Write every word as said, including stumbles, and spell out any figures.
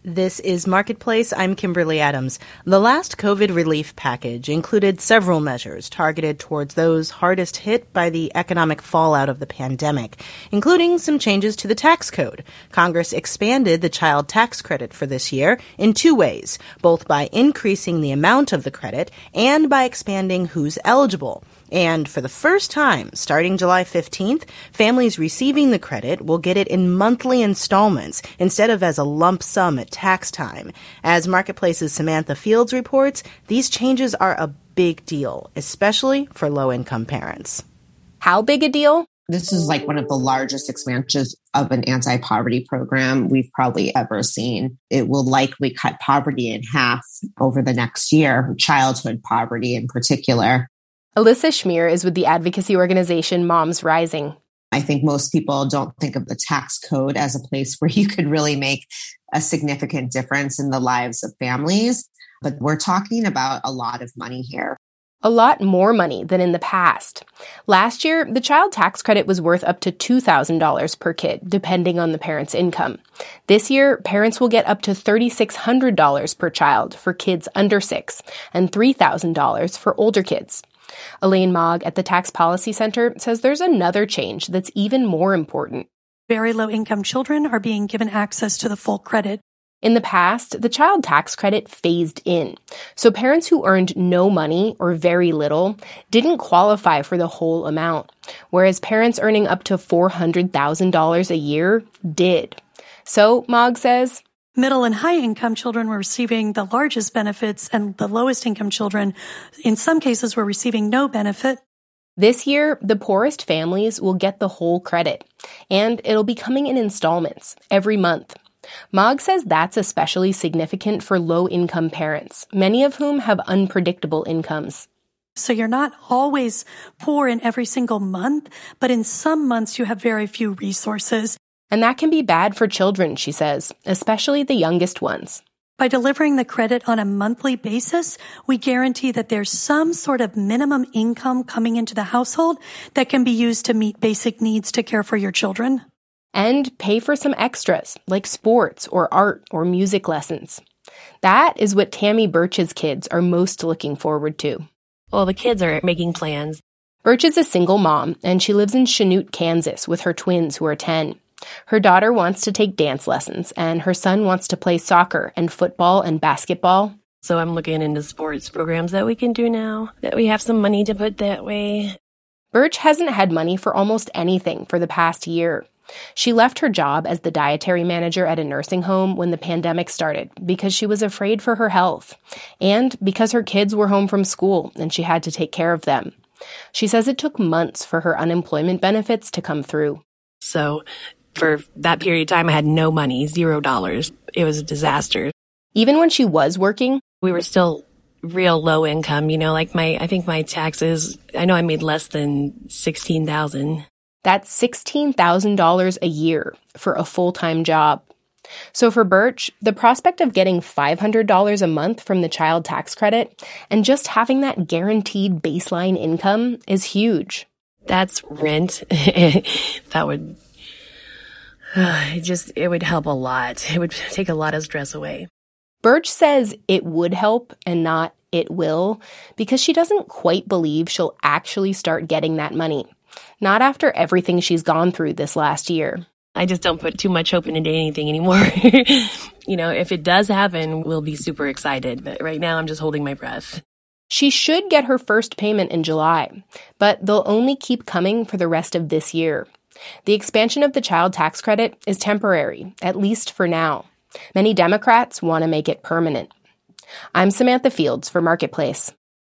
This is Marketplace. I'm Kimberly Adams. The last COVID relief package included several measures targeted towards those hardest hit by the economic fallout of the pandemic, including some changes to the tax code. Congress expanded the child tax credit for this year in two ways, both by increasing the amount of the credit and by expanding who's eligible. And for the first time, starting July fifteenth, families receiving the credit will get it in monthly installments instead of as a lump sum at tax time. As Marketplace's Samantha Fields reports, these changes are a big deal, especially for low-income parents. How big a deal? This is like one of the largest expansions of an anti-poverty program we've probably ever seen. It will likely cut poverty in half over the next year, childhood poverty in particular. Alyssa Schmier is with the advocacy organization Moms Rising. I think most people don't think of the tax code as a place where you could really make a significant difference in the lives of families. But we're talking about a lot of money here. A lot more money than in the past. Last year, the child tax credit was worth up to two thousand dollars per kid, depending on the parent's income. This year, parents will get up to three thousand six hundred dollars per child for kids under six and three thousand dollars for older kids. Elaine Mogg at the Tax Policy Center says there's another change that's even more important. Very low-income children are being given access to the full credit. In the past, the child tax credit phased in, so parents who earned no money or very little didn't qualify for the whole amount, whereas parents earning up to four hundred thousand dollars a year did. So, Mogg says, middle and high-income children were receiving the largest benefits, and the lowest-income children, in some cases, were receiving no benefit. This year, the poorest families will get the whole credit, and it'll be coming in installments every month. Mogg says that's especially significant for low-income parents, many of whom have unpredictable incomes. So you're not always poor in every single month, but in some months you have very few resources. And that can be bad for children, she says, especially the youngest ones. By delivering the credit on a monthly basis, we guarantee that there's some sort of minimum income coming into the household that can be used to meet basic needs to care for your children. And pay for some extras, like sports or art or music lessons. That is what Tammy Birch's kids are most looking forward to. Well, the kids are making plans. Birch is a single mom, and she lives in Chanute, Kansas, with her twins who are ten. Her daughter wants to take dance lessons, and her son wants to play soccer and football and basketball. So I'm looking into sports programs that we can do now, that we have some money to put that way. Birch hasn't had money for almost anything for the past year. She left her job as the dietary manager at a nursing home when the pandemic started because she was afraid for her health, and because her kids were home from school and she had to take care of them. She says it took months for her unemployment benefits to come through. So for that period of time, I had no money, zero dollars. It was a disaster. Even when she was working, we were still real low income. You know, like my, I think my taxes, I know I made less than sixteen thousand dollars. That's sixteen thousand dollars a year for a full-time job. So for Birch, the prospect of getting five hundred dollars a month from the child tax credit and just having that guaranteed baseline income is huge. That's rent. That would uh, it just, it would help a lot. It would take a lot of stress away. Birch says it would help and not it will because she doesn't quite believe she'll actually start getting that money. Not after everything she's gone through this last year. I just don't put too much hope into anything anymore. You know, if it does happen, we'll be super excited. But right now, I'm just holding my breath. She should get her first payment in July, but they'll only keep coming for the rest of this year. The expansion of the child tax credit is temporary, at least for now. Many Democrats want to make it permanent. I'm Samantha Fields for Marketplace.